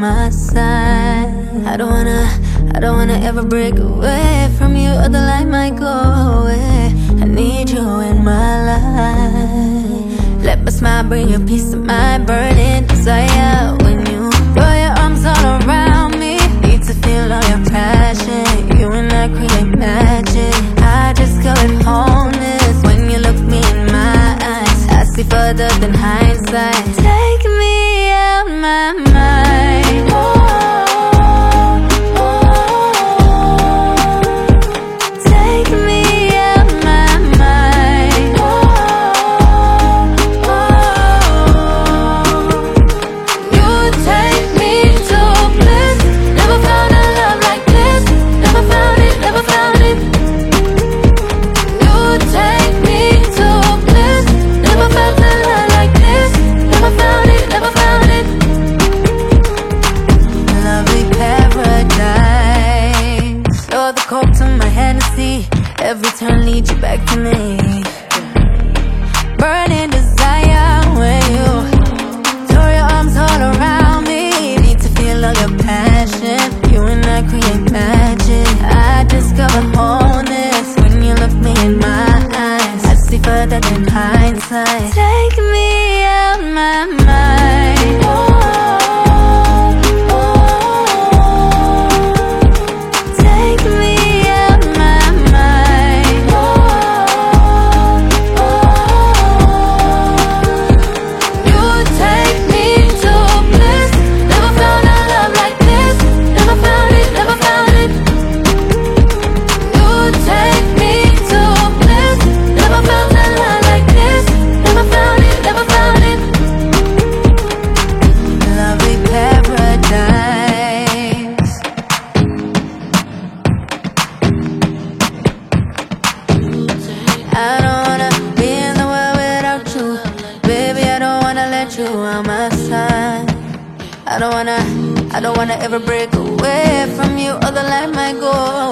my side. I don't wanna ever break away from you, or the light might go away. I need you in my life. Let my smile bring you peace to my burning desire. When you throw your arms all around me, need to feel all your passion. You and I create magic. I discovered wholeness when you look me in my eyes. I see further than hindsight. Take me out my mind. Take me out my mind. You take me to bliss. Never found a love like this. Never found it, never found it. You take me to bliss. Never felt a love like this. Never found it, never found it. Lovely paradise. You're the coke to my Hennessy. Every turn leads you back to me. Burning desire when you throw your arms all around me. Need to feel all your passion. You and I create magic. I discover wholeness when you look me in my eyes. I see further than hindsight. Take me out my mind. Take me out my mind. You take me to bliss. Never found a love like this. Never found it, never found it. You take me to bliss. Never felt a love like this. Never found it, never found it. Lovely paradise. I don't wanna be in the world without you. Baby, I don't wanna let you out my side. I don't wanna ever break away from you, or the light might go